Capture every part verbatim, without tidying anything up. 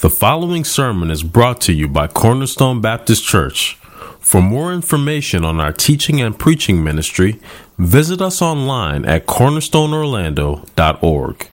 The following sermon is brought to you by Cornerstone Baptist Church. For more information on our teaching and preaching ministry, visit us online at cornerstone orlando dot org.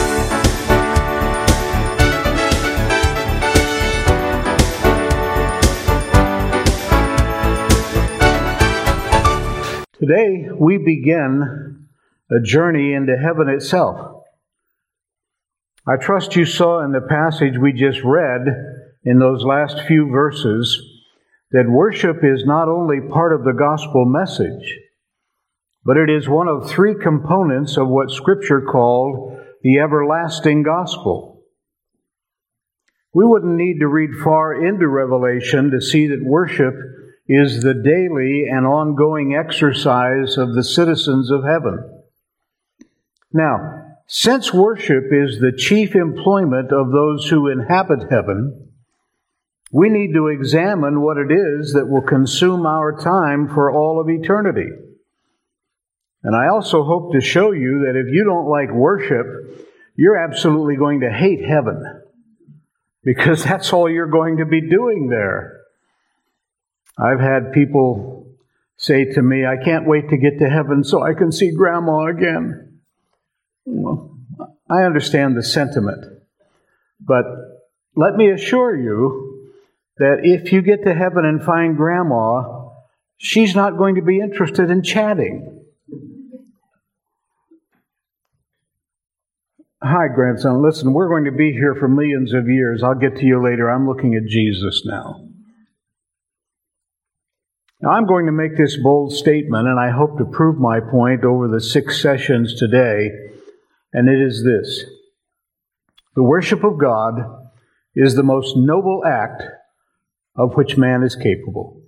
Today we begin a journey into heaven itself. I trust you saw in the passage we just read, in those last few verses, that worship is not only part of the gospel message, but it is one of three components of what Scripture called the everlasting gospel. We wouldn't need to read far into Revelation to see that worship is the daily and ongoing exercise of the citizens of heaven. Now, since worship is the chief employment of those who inhabit heaven, we need to examine what it is that will consume our time for all of eternity. And I also hope to show you that if you don't like worship, you're absolutely going to hate heaven, because that's all you're going to be doing there. I've had people say to me, I can't wait to get to heaven so I can see Grandma again. Well, I understand the sentiment, but let me assure you that if you get to heaven and find Grandma, she's not going to be interested in chatting. Hi, grandson. Listen, we're going to be here for millions of years. I'll get to you later. I'm looking at Jesus now. Now, I'm going to make this bold statement, and I hope to prove my point over the six sessions today. And it is this: the worship of God is the most noble act of which man is capable.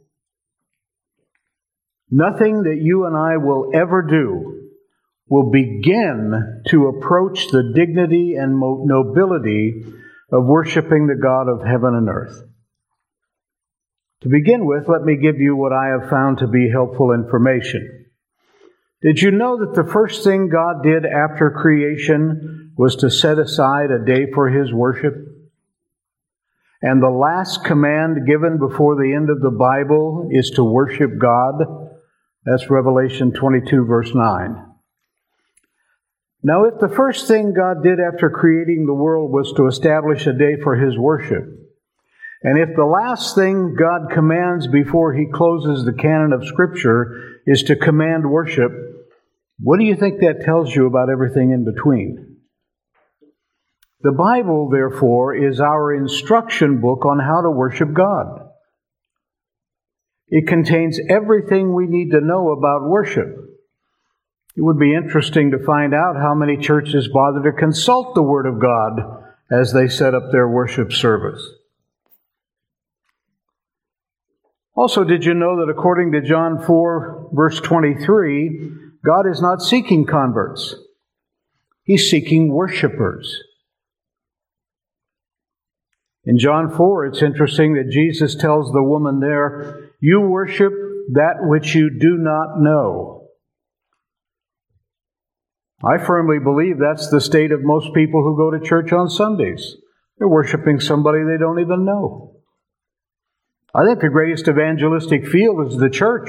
Nothing that you and I will ever do will begin to approach the dignity and nobility of worshiping the God of heaven and earth. To begin with, let me give you what I have found to be helpful information. Did you know that the first thing God did after creation was to set aside a day for His worship? And the last command given before the end of the Bible is to worship God? That's Revelation twenty-two, verse nine. Now, if the first thing God did after creating the world was to establish a day for His worship, and if the last thing God commands before He closes the canon of Scripture is to command worship, what do you think that tells you about everything in between? The Bible, therefore, is our instruction book on how to worship God. It contains everything we need to know about worship. It would be interesting to find out how many churches bother to consult the Word of God as they set up their worship service. Also, did you know that according to John four, verse twenty-three, God is not seeking converts. He's seeking worshipers. In John four, it's interesting that Jesus tells the woman there, you worship that which you do not know. I firmly believe that's the state of most people who go to church on Sundays. They're worshiping somebody they don't even know. I think the greatest evangelistic field is the church.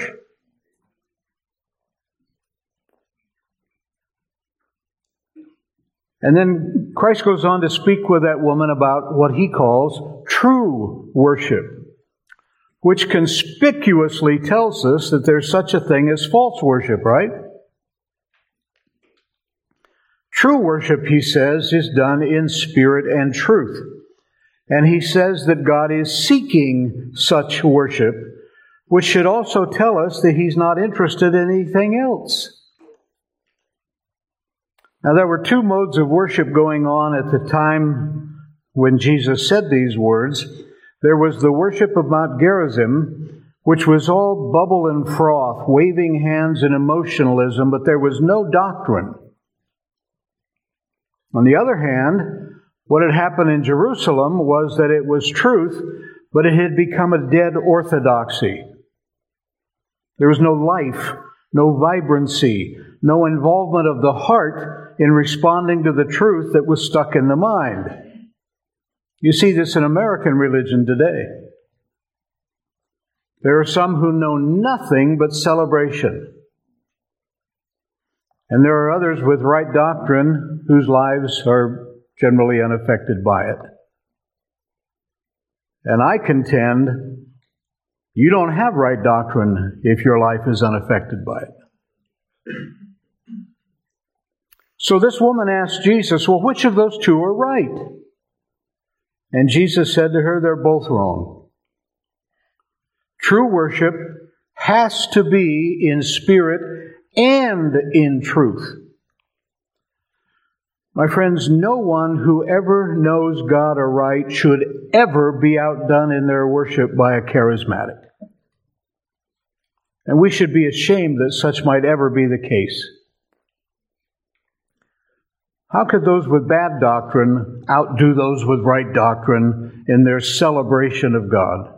And then Christ goes on to speak with that woman about what He calls true worship, which conspicuously tells us that there's such a thing as false worship, right? True worship, He says, is done in spirit and truth. And He says that God is seeking such worship, which should also tell us that He's not interested in anything else. Now, there were two modes of worship going on at the time when Jesus said these words. There was the worship of Mount Gerizim, which was all bubble and froth, waving hands and emotionalism, but there was no doctrine. On the other hand, what had happened in Jerusalem was that it was truth, but it had become a dead orthodoxy. There was no life, no vibrancy, no involvement of the heart in responding to the truth that was stuck in the mind. You see this in American religion today. There are some who know nothing but celebration. And there are others with right doctrine whose lives are generally unaffected by it. And I contend you don't have right doctrine if your life is unaffected by it. So this woman asked Jesus, well, which of those two are right? And Jesus said to her, they're both wrong. True worship has to be in spirit and in truth. My friends, no one who ever knows God aright should ever be outdone in their worship by a charismatic. And we should be ashamed that such might ever be the case. How could those with bad doctrine outdo those with right doctrine in their celebration of God?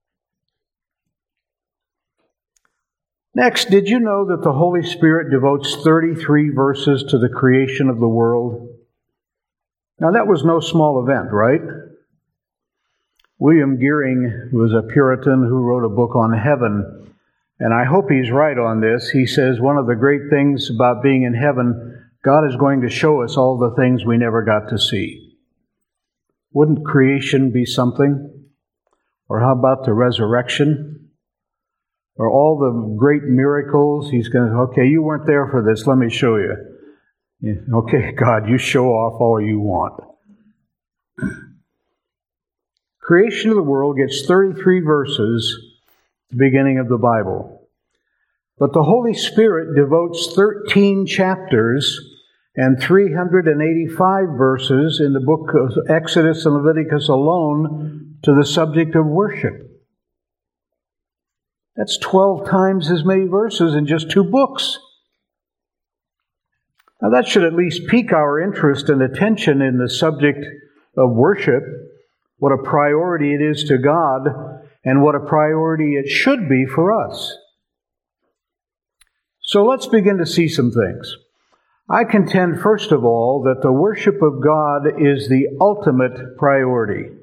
Next, did you know that the Holy Spirit devotes thirty-three verses to the creation of the world? Now, that was no small event, right? William Gearing was a Puritan who wrote a book on heaven, and I hope he's right on this. He says one of the great things about being in heaven, God is going to show us all the things we never got to see. Wouldn't creation be something? Or how about the resurrection? Or all the great miracles? He's going to, okay, you weren't there for this, let me show you. Yeah, okay, God, you show off all you want. Creation of the world gets thirty-three verses at the beginning of the Bible. But the Holy Spirit devotes thirteen chapters and three hundred eighty-five verses in the book of Exodus and Leviticus alone to the subject of worship. That's twelve times as many verses in just two books. Now that should at least pique our interest and attention in the subject of worship, what a priority it is to God, and what a priority it should be for us. So let's begin to see some things. I contend, first of all, that the worship of God is the ultimate priority.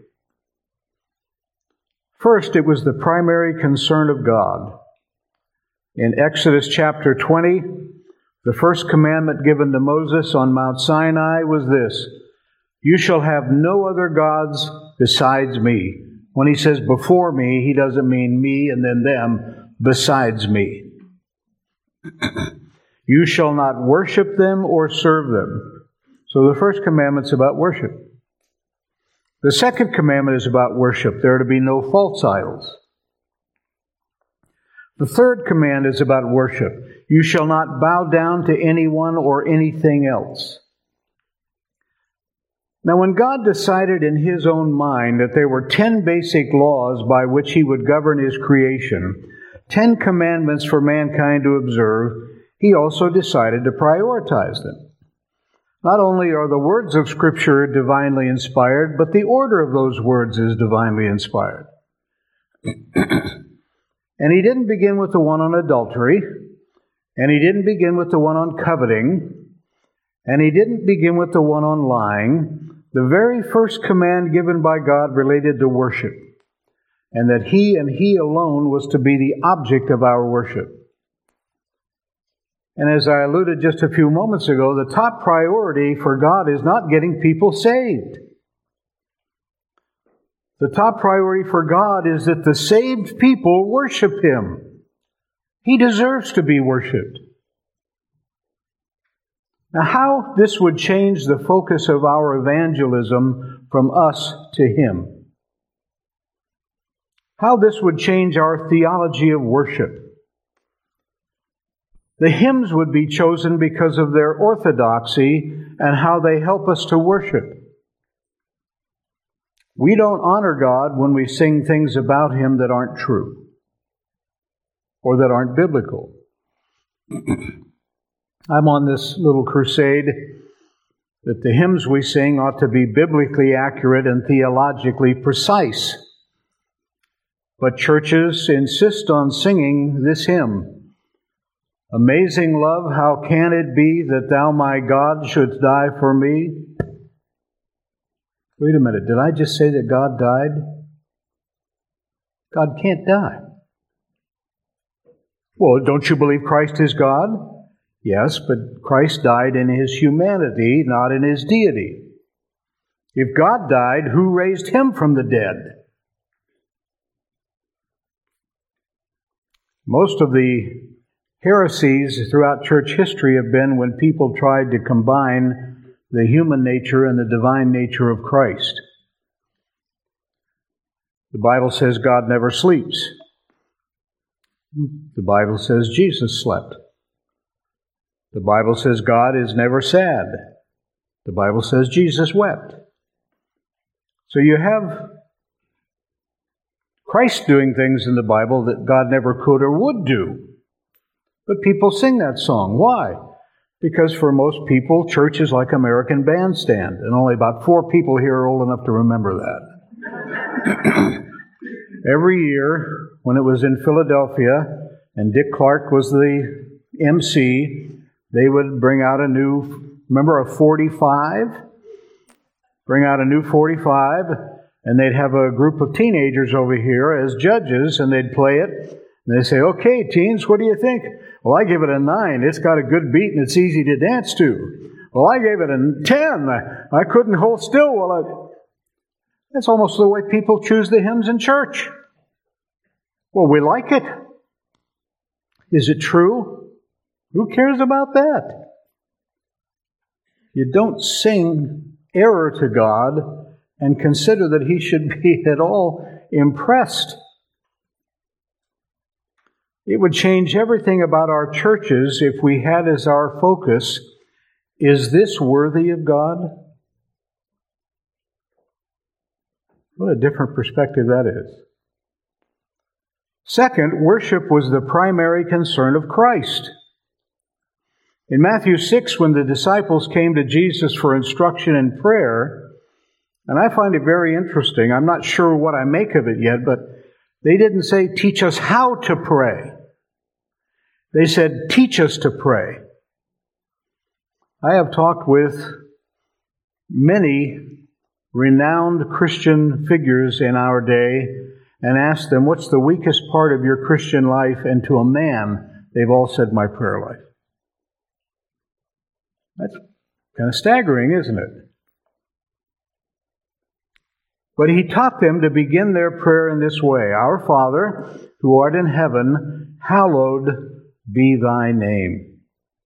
First, it was the primary concern of God. In Exodus chapter twenty, the first commandment given to Moses on Mount Sinai was this: you shall have no other gods besides me. When he says before me, he doesn't mean me and then them, besides me. You shall not worship them or serve them. So the first commandment's about worship. The second commandment is about worship. There are to be no false idols. The third command is about worship. You shall not bow down to anyone or anything else. Now, when God decided in His own mind that there were ten basic laws by which He would govern His creation, ten commandments for mankind to observe, He also decided to prioritize them. Not only are the words of Scripture divinely inspired, but the order of those words is divinely inspired. And He didn't begin with the one on adultery, and He didn't begin with the one on coveting, and He didn't begin with the one on lying. The very first command given by God related to worship, and that He and He alone was to be the object of our worship. And as I alluded just a few moments ago, the top priority for God is not getting people saved. The top priority for God is that the saved people worship Him. He deserves to be worshiped. Now, how this would change the focus of our evangelism from us to Him. How this would change our theology of worship. The hymns would be chosen because of their orthodoxy and how they help us to worship. We don't honor God when we sing things about Him that aren't true or that aren't biblical. I'm on this little crusade that the hymns we sing ought to be biblically accurate and theologically precise. But churches insist on singing this hymn: amazing love, how can it be that Thou, my God, shouldst die for me? Wait a minute, did I just say that God died? God can't die. Well, don't you believe Christ is God? Yes, but Christ died in His humanity, not in His deity. If God died, who raised Him from the dead? Most of the heresies throughout church history have been when people tried to combine the human nature and the divine nature of Christ. The Bible says God never sleeps. The Bible says Jesus slept. The Bible says God is never sad. The Bible says Jesus wept. So you have Christ doing things in the Bible that God never could or would do. But people sing that song. Why? Because for most people, church is like American Bandstand, and only about four people here are old enough to remember that. Every year, when it was in Philadelphia, and Dick Clark was the M C, they would bring out a new, remember a forty-five? Bring out a new forty-five, and they'd have a group of teenagers over here as judges, and they'd play it. And they'd say, okay, teens, what do you think? Well, I give it a nine. It's got a good beat, and it's easy to dance to. Well, I gave it a ten. I couldn't hold still while I... That's almost the way people choose the hymns in church. Well, we like it. Is it true? Who cares about that? You don't sing error to God and consider that He should be at all impressed. It would change everything about our churches if we had as our focus, is this worthy of God? What a different perspective that is. Second, worship was the primary concern of Christ. In Matthew six, when the disciples came to Jesus for instruction in prayer, and I find it very interesting, I'm not sure what I make of it yet, but they didn't say, teach us how to pray. They said, teach us to pray. I have talked with many renowned Christian figures in our day and asked them, what's the weakest part of your Christian life? And to a man, they've all said, my prayer life. That's kind of staggering, isn't it? But He taught them to begin their prayer in this way. Our Father, who art in heaven, hallowed be thy name.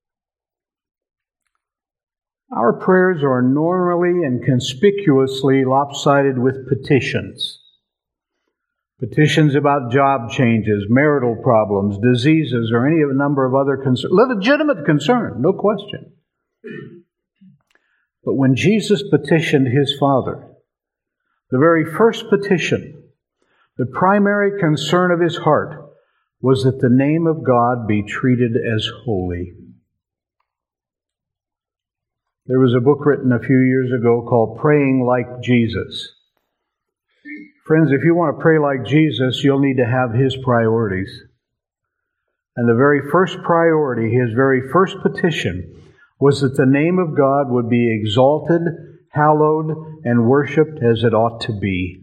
Our prayers are normally and conspicuously lopsided with petitions. Petitions about job changes, marital problems, diseases, or any of a number of other concerns. Legitimate concern, no question. But when Jesus petitioned His Father, the very first petition, the primary concern of His heart, was that the name of God be treated as holy. There was a book written a few years ago called Praying Like Jesus. Friends, if you want to pray like Jesus, you'll need to have His priorities. And the very first priority, His very first petition, was that the name of God would be exalted, hallowed, and worshipped as it ought to be.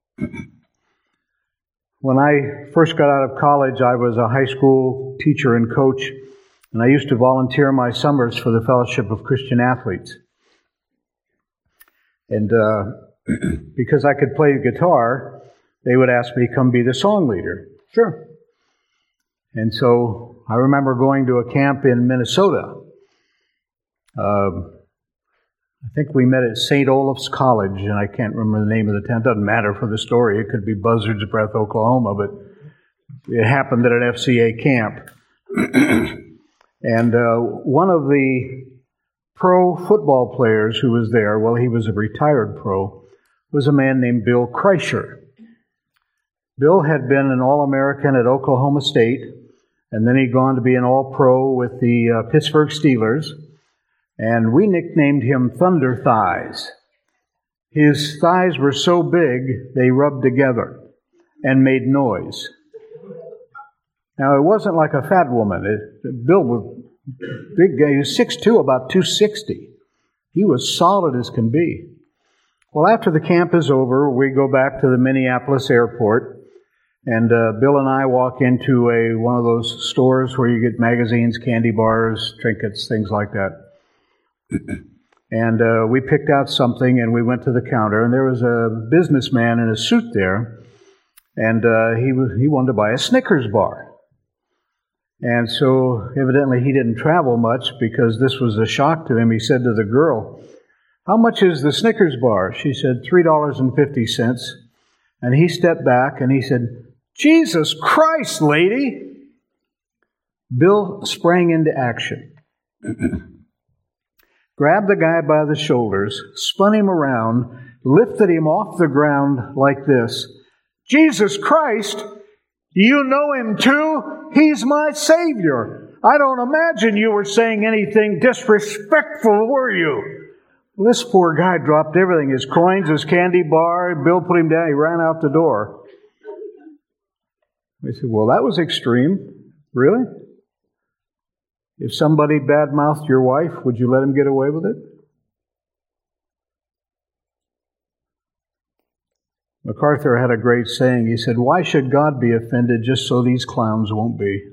When I first got out of college, I was a high school teacher and coach, and I used to volunteer my summers for the Fellowship of Christian Athletes. And uh, because I could play the guitar, they would ask me to come be the song leader. Sure. And so I remember going to a camp in Minnesota. Uh, I think we met at Saint Olaf's College, and I can't remember the name of the town. It doesn't matter for the story. It could be Buzzards Breath, Oklahoma, but it happened at an F C A camp. And uh, one of the pro football players who was there, well, he was a retired pro, was a man named Bill Kreischer. Bill had been an All-American at Oklahoma State, and then he'd gone to be an All-Pro with the uh, Pittsburgh Steelers. And we nicknamed him Thunder Thighs. His thighs were so big, they rubbed together and made noise. Now, it wasn't like a fat woman. It, Bill was big guy. He was six foot two, about two sixty. He was solid as can be. Well, after the camp is over, we go back to the Minneapolis airport, and uh, Bill and I walk into a one of those stores where you get magazines, candy bars, trinkets, things like that. And uh, we picked out something, and we went to the counter, and there was a businessman in a suit there, and uh, he was, he wanted to buy a Snickers bar. And so evidently he didn't travel much because this was a shock to him. He said to the girl, "How much is the Snickers bar?" She said, three dollars and fifty cents. And he stepped back and he said, "Jesus Christ, lady!" Bill sprang into action, grabbed the guy by the shoulders, spun him around, lifted him off the ground like this. "Jesus Christ, you know him too? He's my Savior. I don't imagine you were saying anything disrespectful, were you?" Well, this poor guy dropped everything, his coins, his candy bar. Bill put him down. He ran out the door. I said, "Well, that was extreme." "Really? If somebody badmouthed your wife, would you let him get away with it?" MacArthur had a great saying. He said, "Why should God be offended just so these clowns won't be?"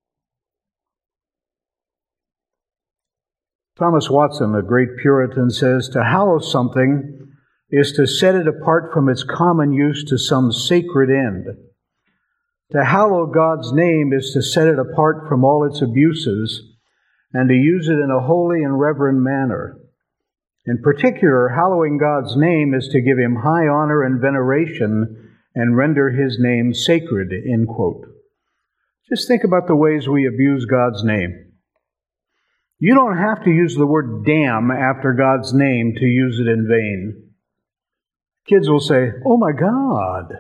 Thomas Watson, a great Puritan, says, "To hallow something is to set it apart from its common use to some sacred end. To hallow God's name is to set it apart from all its abuses and to use it in a holy and reverent manner. In particular, hallowing God's name is to give Him high honor and veneration and render His name sacred," end quote. Just think about the ways we abuse God's name. You don't have to use the word damn after God's name to use it in vain. Kids will say, "Oh my God."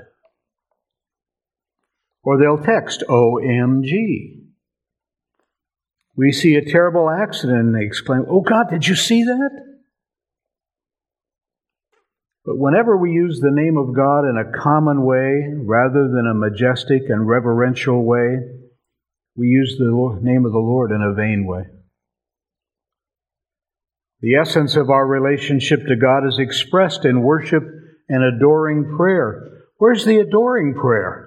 Or they'll text, O M G. We see a terrible accident and they exclaim, "Oh God, did you see that?" But whenever we use the name of God in a common way rather than a majestic and reverential way, we use the name of the Lord in a vain way. The essence of our relationship to God is expressed in worship and adoring prayer. Where's the adoring prayer?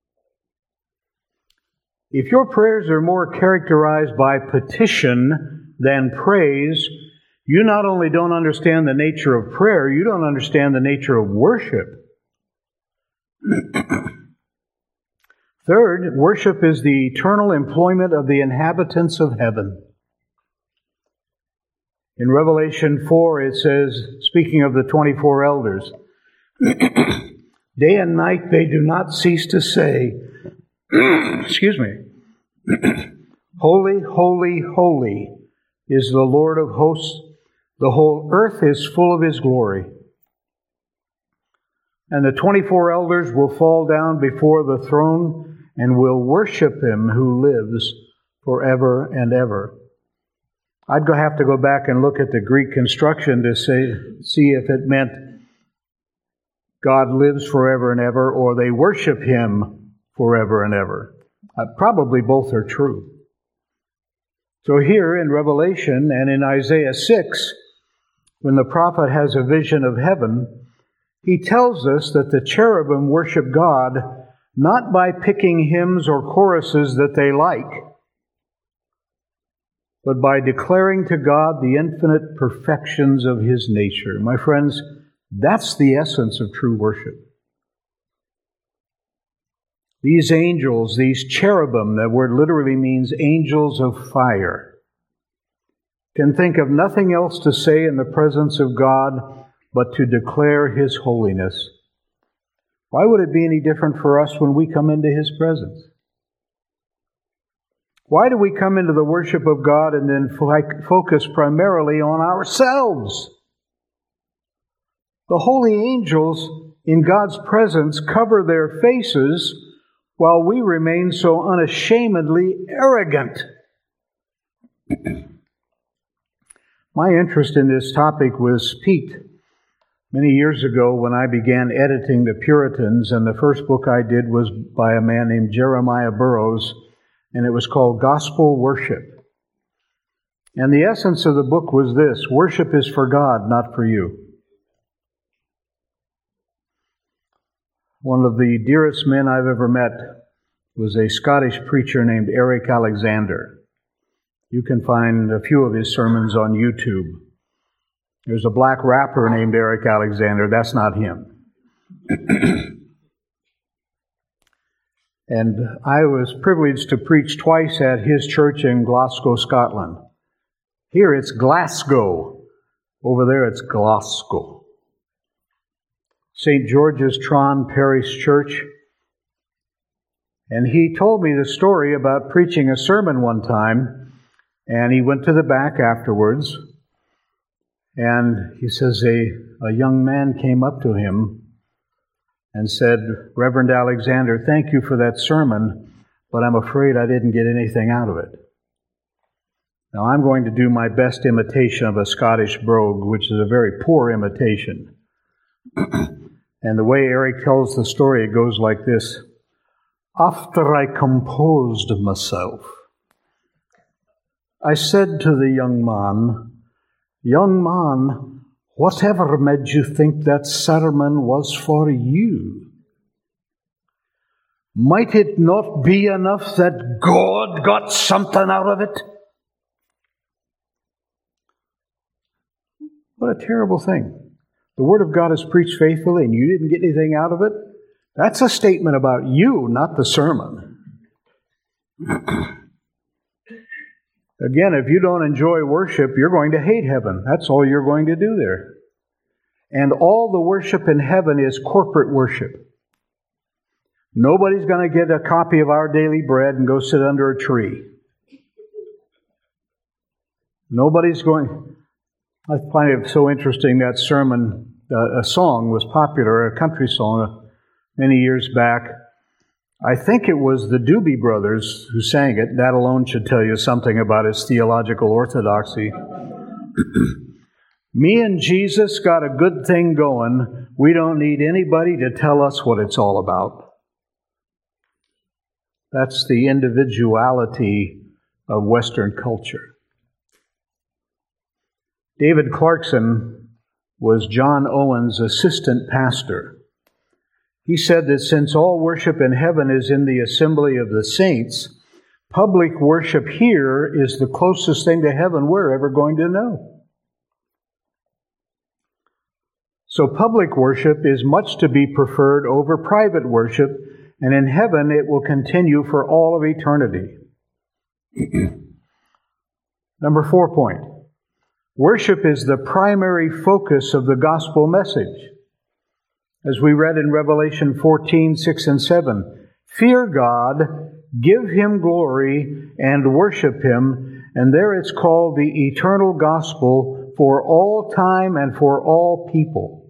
If your prayers are more characterized by petition than praise, you not only don't understand the nature of prayer, you don't understand the nature of worship. Third, worship is the eternal employment of the inhabitants of heaven. In Revelation four, it says, speaking of the twenty-four elders, "Day and night they do not cease to say," excuse me, "Holy, holy, holy is the Lord of hosts. The whole earth is full of His glory." And the twenty-four elders will fall down before the throne and will worship Him who lives forever and ever. I'd go have to go back and look at the Greek construction to say, see if it meant God lives forever and ever, or they worship Him forever and ever. Uh, probably both are true. So here in Revelation and in Isaiah six, when the prophet has a vision of heaven, he tells us that the cherubim worship God not by picking hymns or choruses that they like, but by declaring to God the infinite perfections of His nature. My friends, that's the essence of true worship. These angels, these cherubim, that word literally means angels of fire, can think of nothing else to say in the presence of God but to declare His holiness. Why would it be any different for us when we come into His presence? Why do we come into the worship of God and then fo- focus primarily on ourselves? The holy angels in God's presence cover their faces while we remain so unashamedly arrogant. My interest in this topic was piqued many years ago when I began editing the Puritans, and the first book I did was by a man named Jeremiah Burroughs, and it was called Gospel Worship. And the essence of the book was this: worship is for God, not for you. One of the dearest men I've ever met was a Scottish preacher named Eric Alexander. You can find a few of his sermons on YouTube. There's a black rapper named Eric Alexander. That's not him. And I was privileged to preach twice at his church in Glasgow, Scotland. Here it's Glasgow. Over there it's Glasgow. Saint George's Tron Parish Church. And he told me the story about preaching a sermon one time, and he went to the back afterwards, and he says a, a young man came up to him and said, "Reverend Alexander, thank you for that sermon, but I'm afraid I didn't get anything out of it." Now, I'm going to do my best imitation of a Scottish brogue, which is a very poor imitation. And the way Eric tells the story, it goes like this. "After I composed myself, I said to the young man, 'Young man, whatever made you think that sermon was for you? Might it not be enough that God got something out of it?'" What a terrible thing. The Word of God is preached faithfully and you didn't get anything out of it? That's a statement about you, not the sermon. Again, if you don't enjoy worship, you're going to hate heaven. That's all you're going to do there. And all the worship in heaven is corporate worship. Nobody's going to get a copy of Our Daily Bread and go sit under a tree. Nobody's going... I find it so interesting that sermon, uh, a song was popular, a country song, uh, many years back. I think it was the Doobie Brothers who sang it. That alone should tell you something about his theological orthodoxy. "Me and Jesus got a good thing going. We don't need anybody to tell us what it's all about." That's the individuality of Western culture. David Clarkson was John Owen's assistant pastor. He said that since all worship in heaven is in the assembly of the saints, public worship here is the closest thing to heaven we're ever going to know. So public worship is much to be preferred over private worship, and in heaven it will continue for all of eternity. Number four point. Worship is the primary focus of the gospel message. As we read in Revelation fourteen, six and seven, "Fear God, give Him glory, and worship Him," and there it's called the eternal gospel for all time and for all people.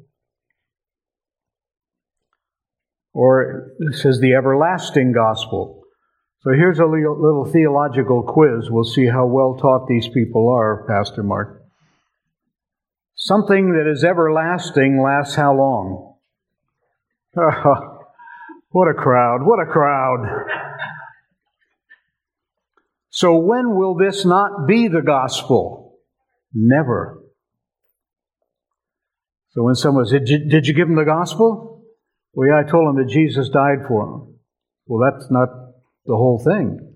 Or it says the everlasting gospel. So here's a little theological quiz. We'll see how well taught these people are, Pastor Mark. Something that is everlasting lasts how long? Oh, what a crowd, what a crowd. So when will this not be the gospel? Never. So when someone says, did you, did you give them the gospel? Well, yeah, I told them that Jesus died for them. Well, that's not the whole thing.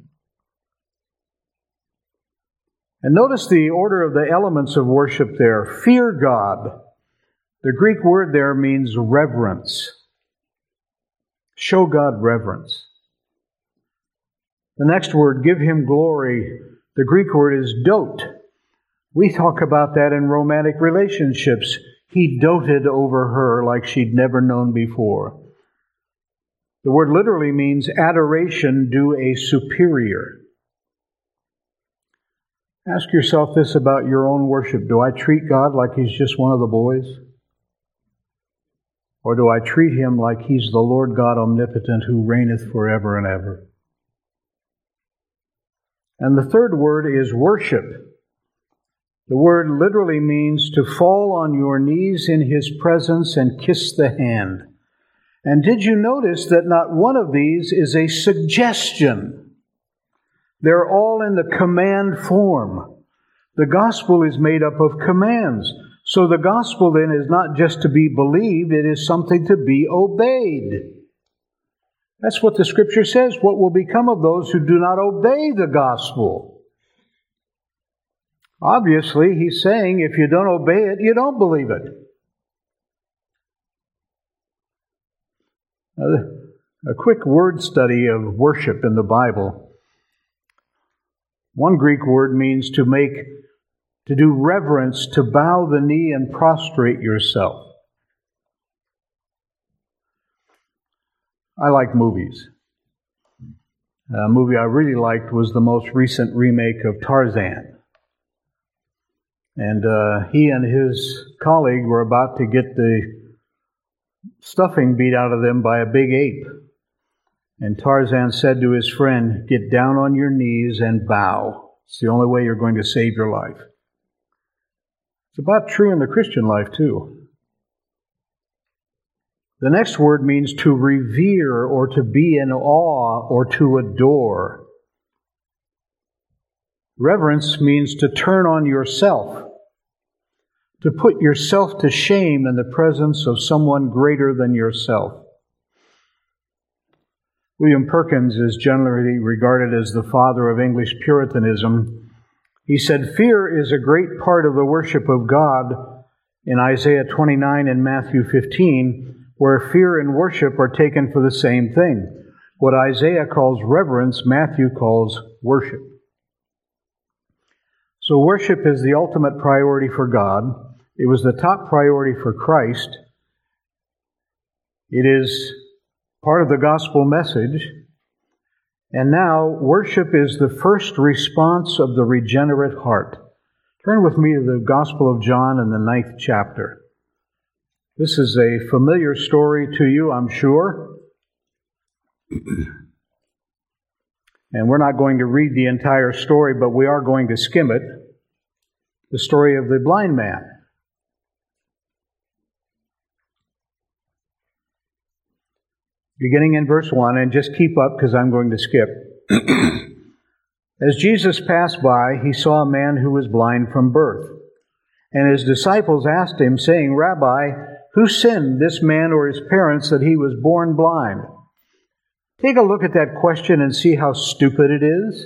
And notice the order of the elements of worship there. Fear God. The Greek word there means reverence. Show God reverence. The next word, give Him glory. The Greek word is dote. We talk about that in romantic relationships. He doted over her like she'd never known before. The word literally means adoration due a superior. Ask yourself this about your own worship. Do I treat God like He's just one of the boys? Or do I treat Him like He's the Lord God omnipotent who reigneth forever and ever? And the third word is worship. The word literally means to fall on your knees in His presence and kiss the hand. And did you notice that not one of these is a suggestion? They're all in the command form. The gospel is made up of commands. So the gospel then is not just to be believed, it is something to be obeyed. That's what the Scripture says. What will become of those who do not obey the gospel? Obviously, he's saying if you don't obey it, you don't believe it. A quick word study of worship in the Bible. One Greek word means to make, to do reverence, to bow the knee and prostrate yourself. I like movies. A movie I really liked was the most recent remake of Tarzan. And uh, he and his colleague were about to get the stuffing beat out of them by a big ape. And Tarzan said to his friend, "Get down on your knees and bow. It's the only way you're going to save your life." It's about true in the Christian life, too. The next word means to revere or to be in awe or to adore. Reverence means to turn on yourself, to put yourself to shame in the presence of someone greater than yourself. William Perkins is generally regarded as the father of English Puritanism. He said, "Fear is a great part of the worship of God," in Isaiah twenty-nine and Matthew fifteen, where fear and worship are taken for the same thing. What Isaiah calls reverence, Matthew calls worship. So worship is the ultimate priority for God. It was the top priority for Christ. It is part of the gospel message. And now, worship is the first response of the regenerate heart. Turn with me to the Gospel of John in the ninth chapter. This is a familiar story to you, I'm sure. And we're not going to read the entire story, but we are going to skim it. The story of the blind man. Beginning in verse one, and just keep up because I'm going to skip. As Jesus passed by, he saw a man who was blind from birth. And his disciples asked him, saying, "Rabbi, who sinned, this man or his parents, that he was born blind?" Take a look at that question and see how stupid it is.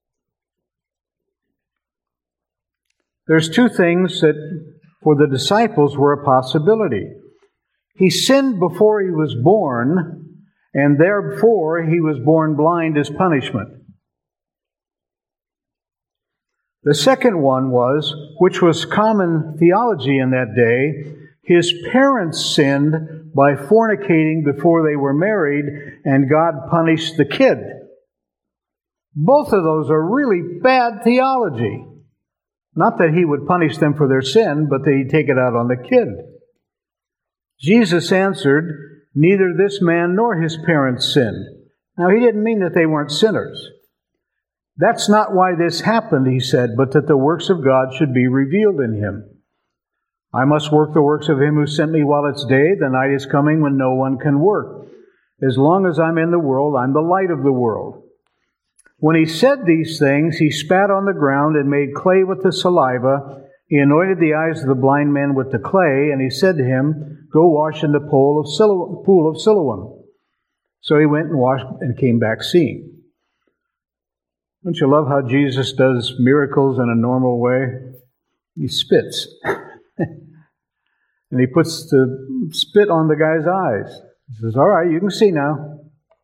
There's two things that for the disciples were a possibility. He sinned before he was born, and therefore he was born blind as punishment. The second one was, which was common theology in that day, his parents sinned by fornicating before they were married, and God punished the kid. Both of those are really bad theology. Not that he would punish them for their sin, but that he'd take it out on the kid. Jesus answered, "Neither this man nor his parents sinned." Now, he didn't mean that they weren't sinners. That's not why this happened, he said, but that the works of God should be revealed in him. "I must work the works of him who sent me while it's day. The night is coming when no one can work. As long as I'm in the world, I'm the light of the world." When he said these things, he spat on the ground and made clay with the saliva. He anointed the eyes of the blind man with the clay, and he said to him, "Go wash in the pool of Siloam." Pool of Siloam. So he went and washed and came back seeing. Don't you love how Jesus does miracles in a normal way? He spits. And he puts the spit on the guy's eyes. He says, "All right, you can see now."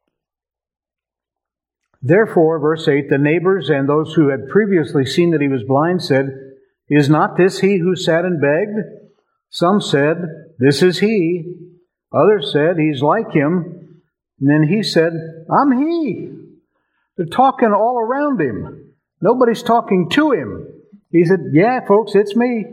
Therefore, verse eight, the neighbors and those who had previously seen that he was blind said, "Is not this he who sat and begged?" Some said, "This is he." Others said, "He's like him." And then he said, "I'm he." They're talking all around him. Nobody's talking to him. He said, "Yeah, folks, it's me."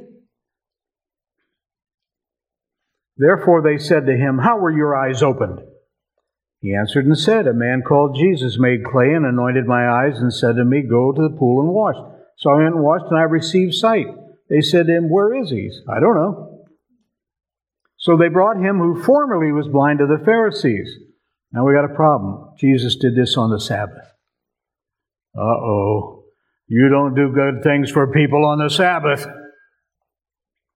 Therefore they said to him, "How were your eyes opened?" He answered and said, "A man called Jesus made clay and anointed my eyes and said to me, 'Go to the pool and wash.' So I went and washed and I received sight." They said to him, "Where is he?" "I don't know." So they brought him who formerly was blind to the Pharisees. Now we got a problem. Jesus did this on the Sabbath. Uh-oh. You don't do good things for people on the Sabbath.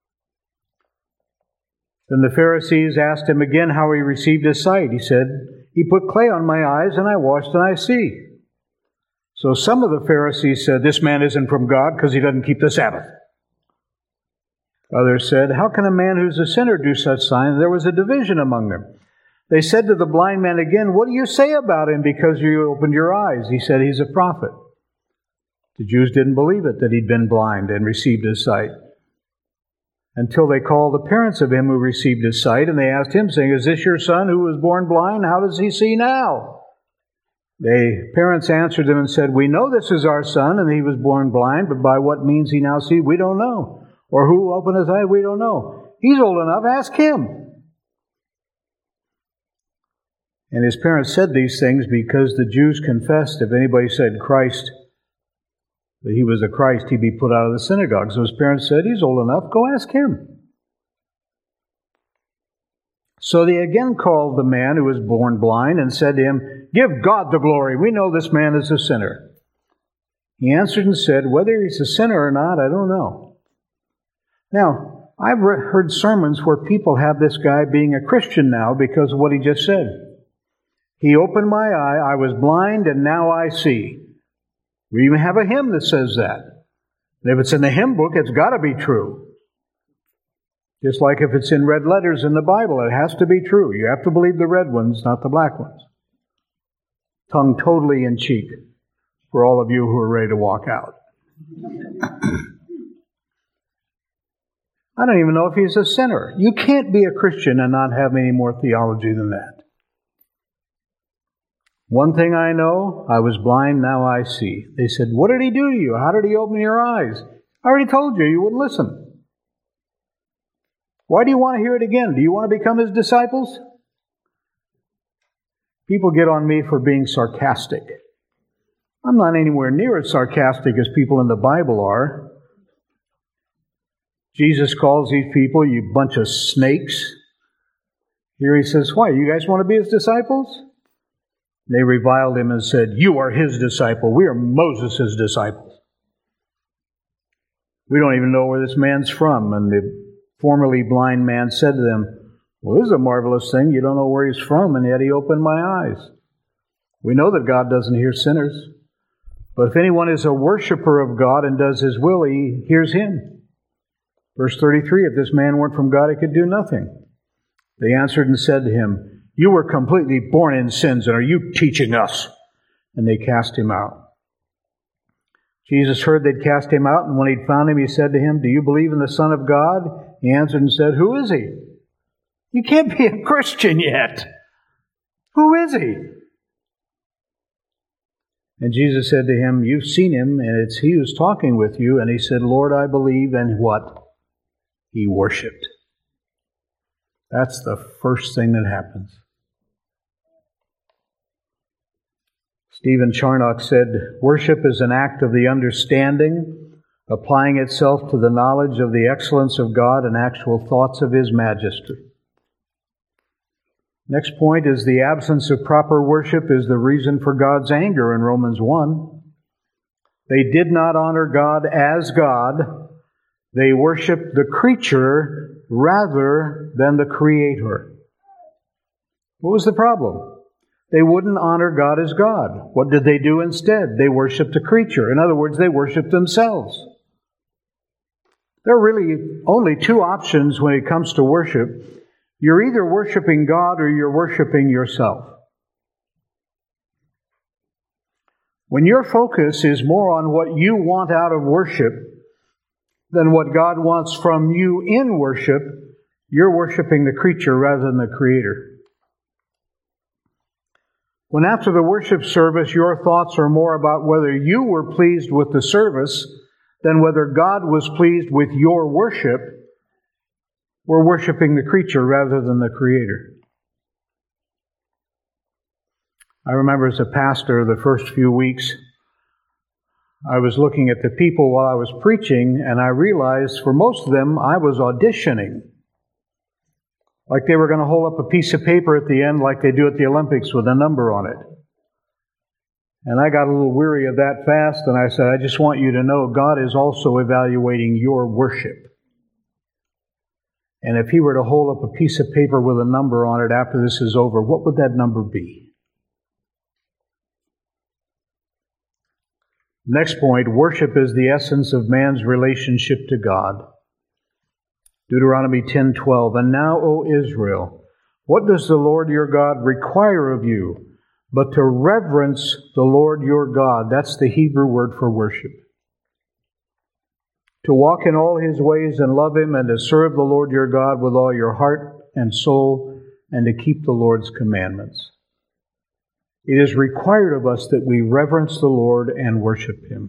Then the Pharisees asked him again how he received his sight. He said, He put clay on my eyes, and I washed, and I see. So some of the Pharisees said, this man isn't from God because he doesn't keep the Sabbath. Others said, how can a man who's a sinner do such signs? There was a division among them. They said to the blind man again, what do you say about him because you opened your eyes? He said, he's a prophet. The Jews didn't believe it, that he'd been blind and received his sight, until they called the parents of him who received his sight, and they asked him, saying, is this your son who was born blind? How does he see now? The parents answered them and said, we know this is our son, and he was born blind, but by what means he now sees, we don't know. Or who opened his eyes, we don't know. He's old enough, ask him. And his parents said these things because the Jews confessed if anybody said Christ, that he was the Christ, he'd be put out of the synagogue. So his parents said, he's old enough, go ask him. So they again called the man who was born blind and said to him, give God the glory. We know this man is a sinner. He answered and said, whether he's a sinner or not, I don't know. Now, I've heard sermons where people have this guy being a Christian now because of what he just said. He opened my eye, I was blind, and now I see. We even have a hymn that says that. And if it's in the hymn book, it's got to be true. Just like if it's in red letters in the Bible, it has to be true. You have to believe the red ones, not the black ones. Tongue totally in cheek for all of you who are ready to walk out. I don't even know if he's a sinner. You can't be a Christian and not have any more theology than that. One thing I know, I was blind, now I see. They said, what did he do to you? How did he open your eyes? I already told you, you wouldn't listen. Why do you want to hear it again? Do you want to become his disciples? People get on me for being sarcastic. I'm not anywhere near as sarcastic as people in the Bible are. Jesus calls these people, you bunch of snakes. Here he says, why, you guys want to be his disciples? They reviled him and said, you are his disciple. We are Moses' disciples. We don't even know where this man's from. And the formerly blind man said to them, well, this is a marvelous thing. You don't know where he's from, and yet he opened my eyes. We know that God doesn't hear sinners. But if anyone is a worshiper of God and does his will, he hears him. Verse thirty-three, if this man weren't from God, he could do nothing. They answered and said to him, you were completely born in sins, and are you teaching us? And they cast him out. Jesus heard they'd cast him out, and when he'd found him, he said to him, do you believe in the Son of God? He answered and said, who is he? You can't be a Christian yet. Who is he? And Jesus said to him, you've seen him, and it's he who's talking with you. And he said, Lord, I believe, and what? He worshipped. That's the first thing that happens. Stephen Charnock said, worship is an act of the understanding, applying itself to the knowledge of the excellence of God and actual thoughts of his majesty. Next point is the absence of proper worship is the reason for God's anger in Romans one. They did not honor God as God. They worshiped the creature rather than the Creator. What was the problem? They wouldn't honor God as God. What did they do instead? They worshiped a creature. In other words, they worshiped themselves. There are really only two options when it comes to worship. You're either worshiping God or you're worshiping yourself. When your focus is more on what you want out of worship than what God wants from you in worship, you're worshiping the creature rather than the Creator. When after the worship service your thoughts are more about whether you were pleased with the service than whether God was pleased with your worship, we're worshiping the creature rather than the Creator. I remember as a pastor, the first few weeks, I was looking at the people while I was preaching, and I realized for most of them, I was auditioning. Like they were going to hold up a piece of paper at the end like they do at the Olympics with a number on it. And I got a little weary of that fast, and I said, I just want you to know God is also evaluating your worship. And if he were to hold up a piece of paper with a number on it after this is over, what would that number be? Next point, worship is the essence of man's relationship to God. Deuteronomy ten twelve, and now, O Israel, what does the Lord your God require of you but to reverence the Lord your God? That's the Hebrew word for worship. To walk in all his ways and love him, and to serve the Lord your God with all your heart and soul, and to keep the Lord's commandments. It is required of us that we reverence the Lord and worship him.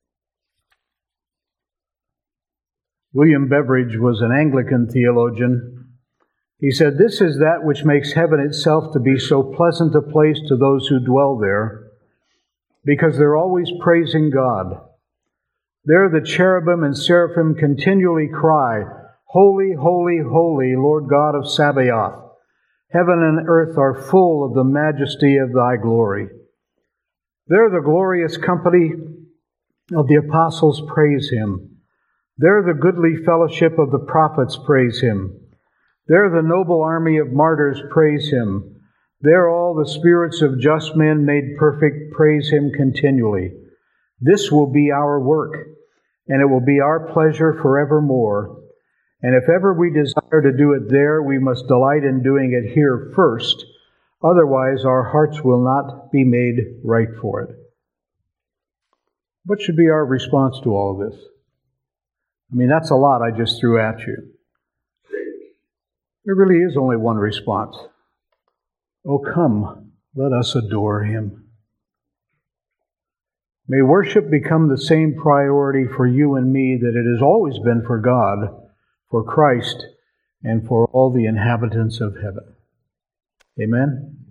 William Beveridge was an Anglican theologian. He said, "This is that which makes heaven itself to be so pleasant a place to those who dwell there, because they're always praising God. There the cherubim and seraphim continually cry, 'Holy, holy, holy, Lord God of Sabaoth. Heaven and earth are full of the majesty of thy glory.' There the glorious company of the apostles praise him. There the goodly fellowship of the prophets praise him. There the noble army of martyrs praise him. There all the spirits of just men made perfect praise him continually. This will be our work, and it will be our pleasure forevermore. And if ever we desire to do it there, we must delight in doing it here first. Otherwise, our hearts will not be made right for it." What should be our response to all of this? I mean, that's a lot I just threw at you. There really is only one response. Oh, come, let us adore him. May worship become the same priority for you and me that it has always been for God, for Christ, and for all the inhabitants of heaven. Amen.